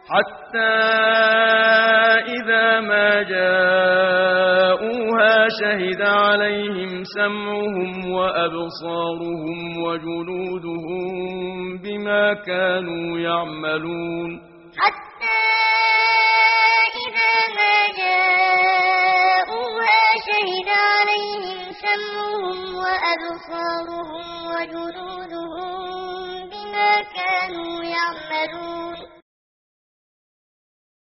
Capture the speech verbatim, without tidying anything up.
حتى إذا ما جاءوها شهد عليهم سمعهم وأبصارهم وجلودهم بما كانوا يعملون حتى إذا ما جاءوها شهد عليهم سمعهم وأبصارهم وجلودهم بما كانوا يعملون